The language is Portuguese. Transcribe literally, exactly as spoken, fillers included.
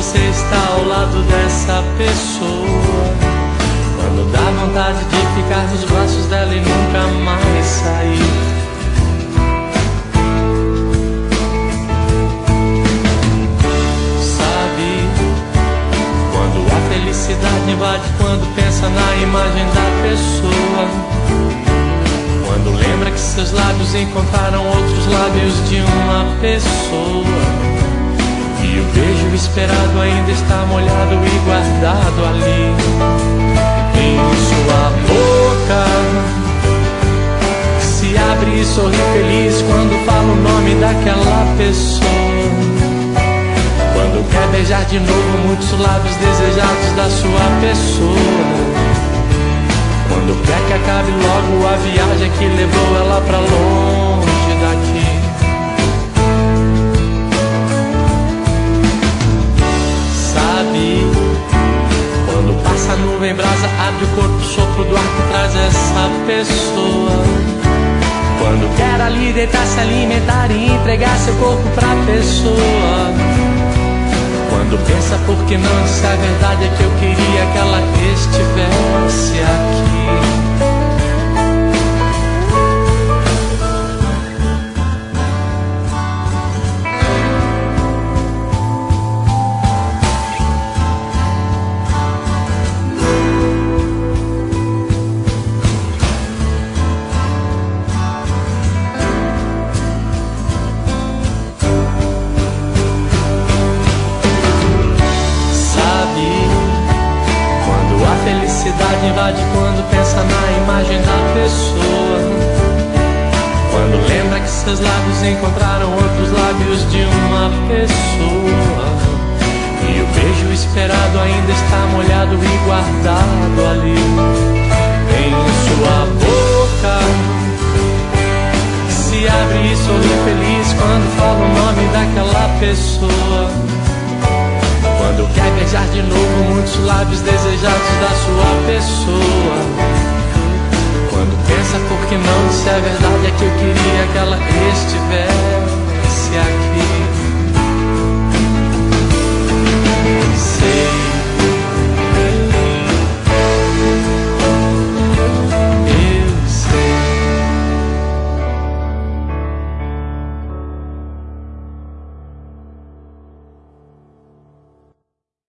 você está ao lado dessa pessoa, quando dá vontade de ficar nos braços dela e nunca mais sair. Sabe, quando a felicidade invade, quando pensa na imagem da pessoa, quando lembra que seus lábios encontraram outros lábios de uma pessoa, e o beijo esperado ainda está molhado e guardado ali em sua boca, que se abre e sorri feliz quando fala o nome daquela pessoa, quando quer beijar de novo muitos lábios desejados da sua pessoa, quando quer que acabe logo a viagem que levou ela pra longe daqui. Sabe, quando passa a nuvem brasa, abre o corpo, o sopro do ar que traz essa pessoa, quando quer ali deitar, se alimentar e entregar seu corpo pra pessoa, quando pensa por que não disse a verdade, é que eu queria que ela estivesse aqui. Invade quando pensa na imagem da pessoa, quando lembra que seus lábios encontraram outros lábios de uma pessoa, e o beijo esperado ainda está molhado e guardado ali em sua boca, que se abre e sorri feliz quando fala o nome daquela pessoa, quando quer beijar de novo muitos lábios desejados da sua pessoa, quando pensa por que não disse a verdade, é que eu queria que ela estivesse